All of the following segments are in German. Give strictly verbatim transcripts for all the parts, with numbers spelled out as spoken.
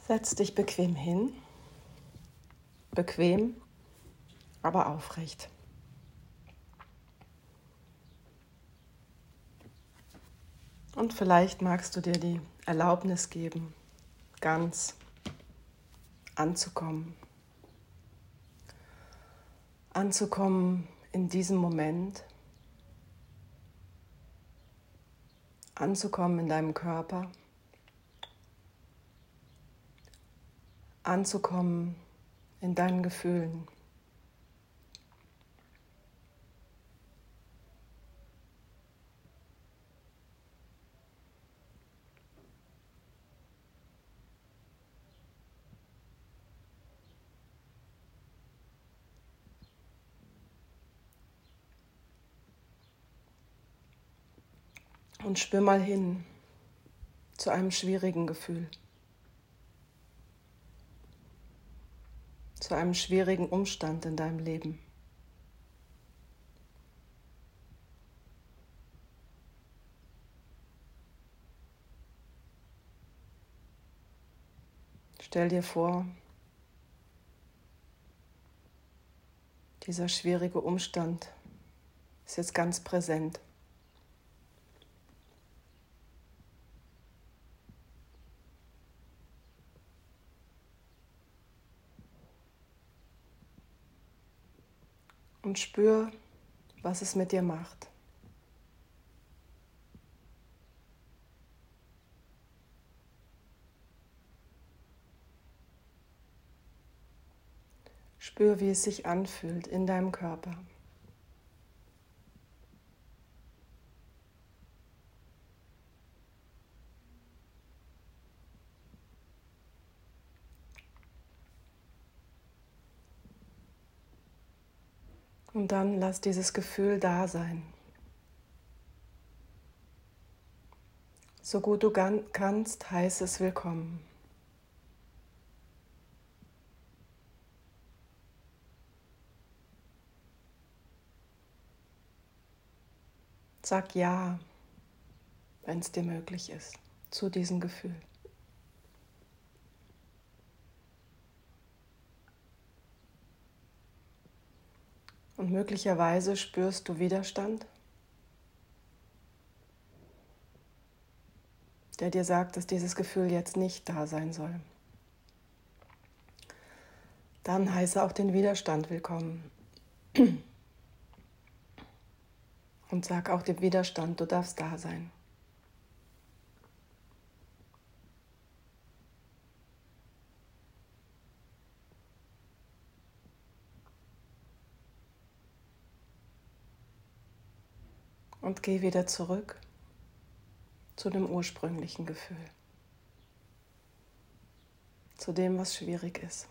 Setz dich bequem hin, bequem, aber aufrecht. Und vielleicht magst du dir die Erlaubnis geben, ganz anzukommen. Anzukommen in diesem Moment, anzukommen in deinem Körper, anzukommen in deinen Gefühlen. Und spür mal hin zu einem schwierigen Gefühl, zu einem schwierigen Umstand in deinem Leben. Stell dir vor, dieser schwierige Umstand ist jetzt ganz präsent. Und spür, was es mit dir macht. Spür, wie es sich anfühlt in deinem Körper. Und dann lass dieses Gefühl da sein. So gut du kannst, heiß es willkommen. Sag ja, wenn es dir möglich ist, zu diesem Gefühl. Und möglicherweise spürst du Widerstand, der dir sagt, dass dieses Gefühl jetzt nicht da sein soll. Dann heiße auch den Widerstand willkommen. Und sag auch dem Widerstand, du darfst da sein. Und geh wieder zurück zu dem ursprünglichen Gefühl, zu dem, was schwierig ist.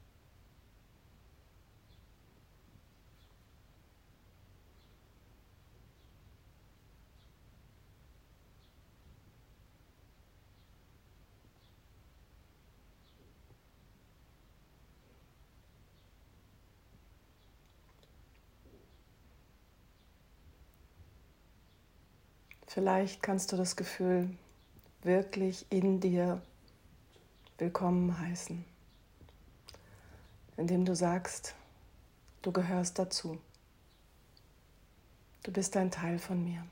Vielleicht kannst du das Gefühl wirklich in dir willkommen heißen, indem du sagst, du gehörst dazu. Du bist ein Teil von mir.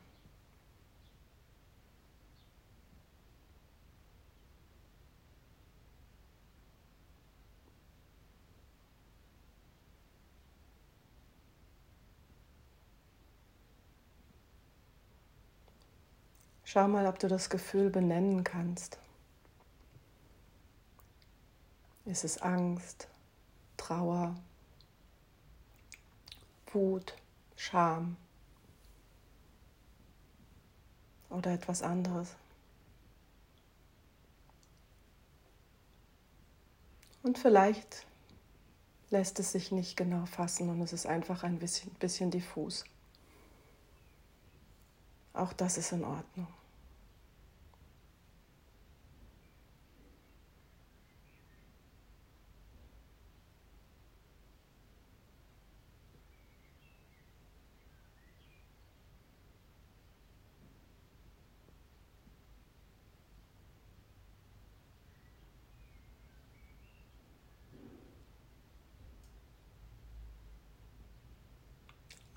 Schau mal, ob du das Gefühl benennen kannst. Ist es Angst, Trauer, Wut, Scham oder etwas anderes? Und vielleicht lässt es sich nicht genau fassen und es ist einfach ein bisschen, bisschen diffus. Auch das ist in Ordnung.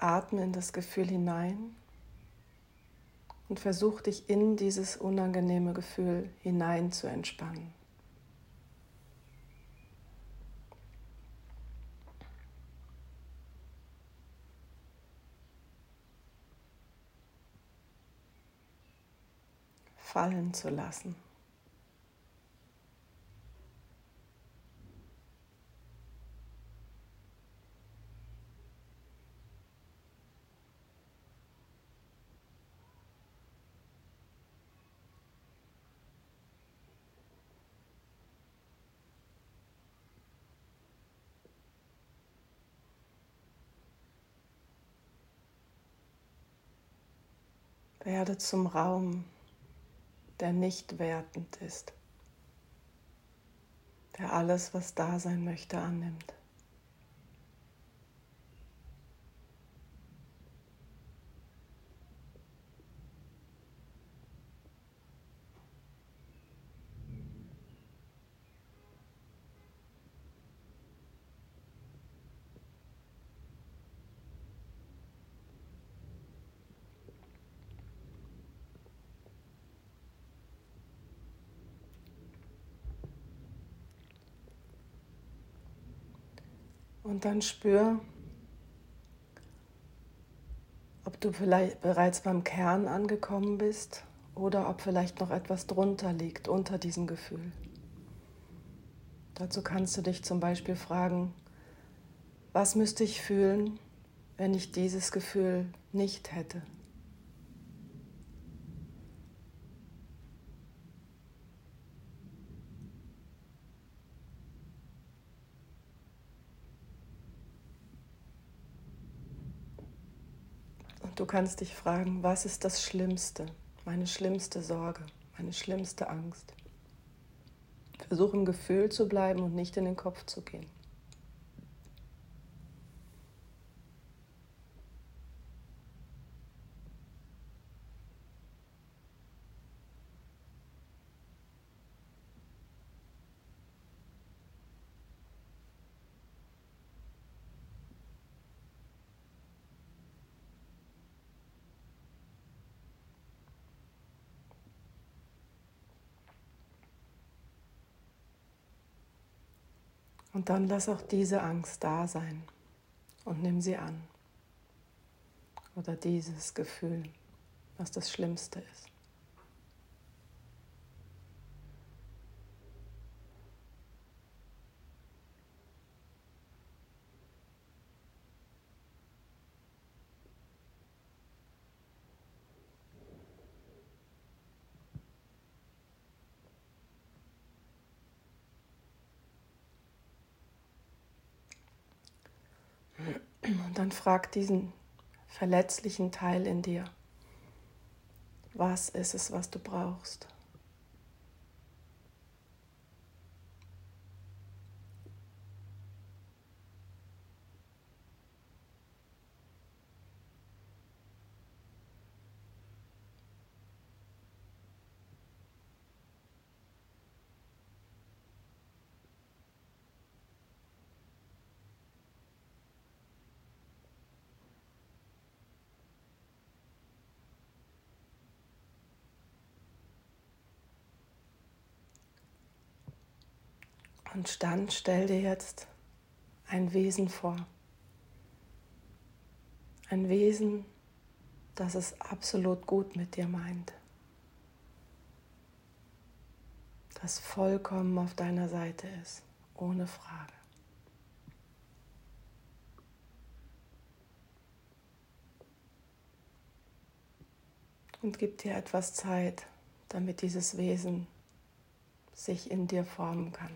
atme in das Gefühl hinein und versuch dich in dieses unangenehme Gefühl hinein zu entspannen. Fallen zu lassen. Werde zum Raum, der nicht wertend ist, der alles, was da sein möchte, annimmt. Und dann spür, ob du vielleicht bereits beim Kern angekommen bist oder ob vielleicht noch etwas drunter liegt, unter diesem Gefühl. Dazu kannst du dich zum Beispiel fragen, was müsste ich fühlen, wenn ich dieses Gefühl nicht hätte? Und du kannst dich fragen, was ist das Schlimmste, meine schlimmste Sorge, meine schlimmste Angst? Versuch im Gefühl zu bleiben und nicht in den Kopf zu gehen. Und dann lass auch diese Angst da sein und nimm sie an. Oder dieses Gefühl, was das Schlimmste ist. Und dann frag diesen verletzlichen Teil in dir, was ist es, was du brauchst? Und dann stell dir jetzt ein Wesen vor. Ein Wesen, das es absolut gut mit dir meint. Das vollkommen auf deiner Seite ist, ohne Frage. Und gib dir etwas Zeit, damit dieses Wesen sich in dir formen kann.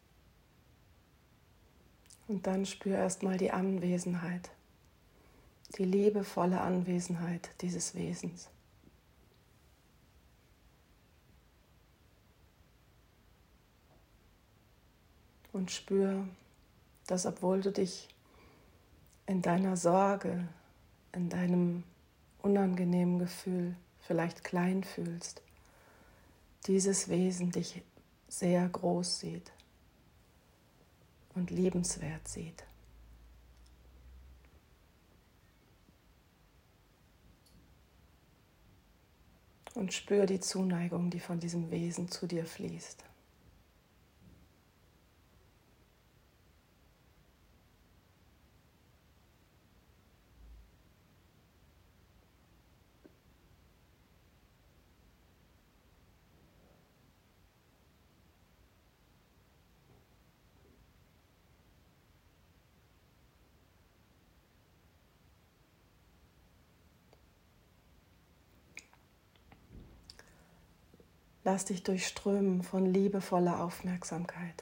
Und dann spür erstmal die Anwesenheit, die liebevolle Anwesenheit dieses Wesens. Und spür, dass obwohl du dich in deiner Sorge, in deinem unangenehmen Gefühl vielleicht klein fühlst, dieses Wesen dich sehr groß sieht und liebenswert sieht. Und spür die Zuneigung, die von diesem Wesen zu dir fließt. Lass dich durchströmen von liebevoller Aufmerksamkeit.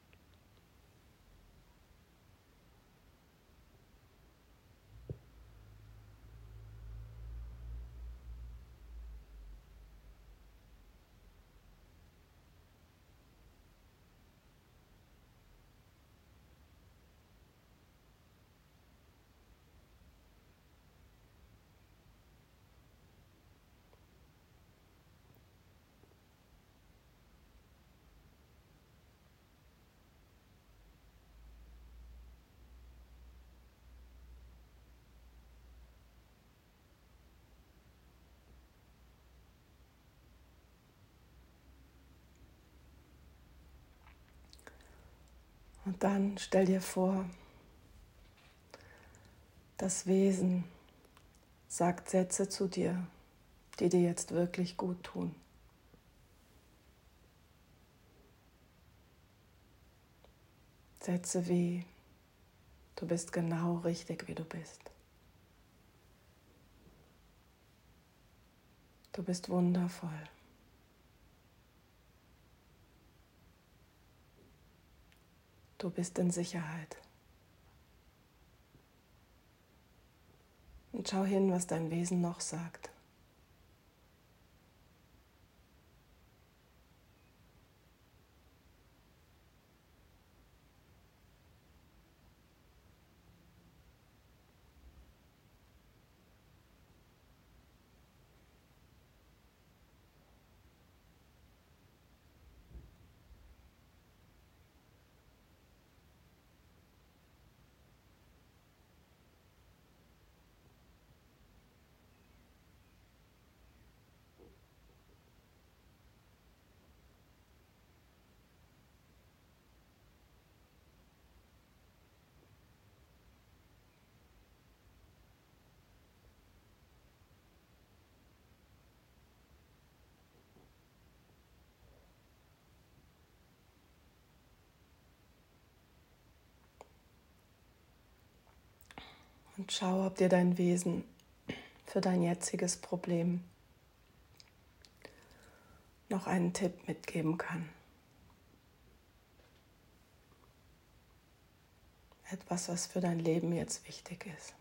Und dann stell dir vor, das Wesen sagt Sätze zu dir, die dir jetzt wirklich gut tun. Sätze wie, du bist genau richtig, wie du bist. Du bist wundervoll. Du bist in Sicherheit. Und schau hin, was dein Wesen noch sagt. Und schau, ob dir dein Wesen für dein jetziges Problem noch einen Tipp mitgeben kann. Etwas, was für dein Leben jetzt wichtig ist.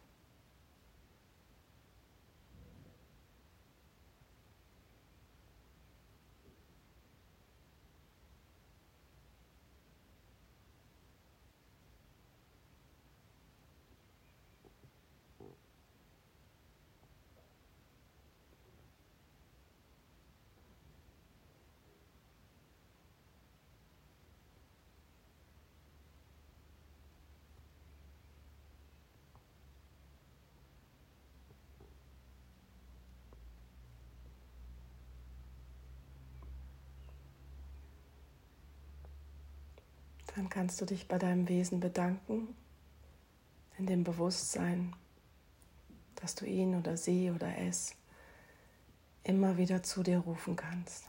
Dann kannst du dich bei deinem Wesen bedanken, in dem Bewusstsein, dass du ihn oder sie oder es immer wieder zu dir rufen kannst.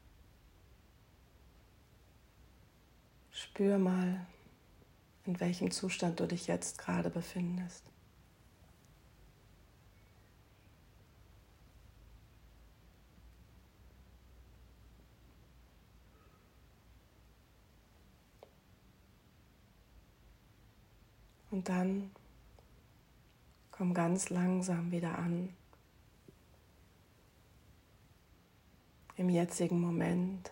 Spür mal, in welchem Zustand du dich jetzt gerade befindest. Und dann Komm ganz langsam wieder an, im jetzigen Moment,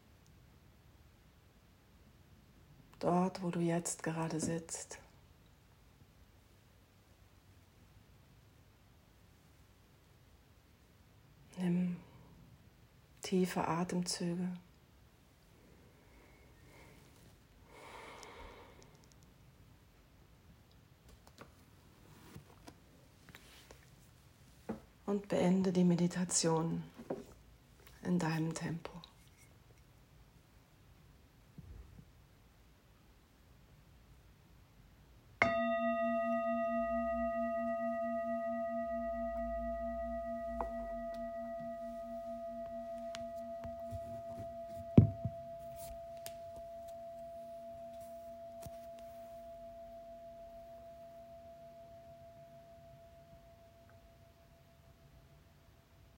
dort, wo du jetzt gerade sitzt. Nimm tiefe Atemzüge. Und beende die Meditation in deinem Tempo.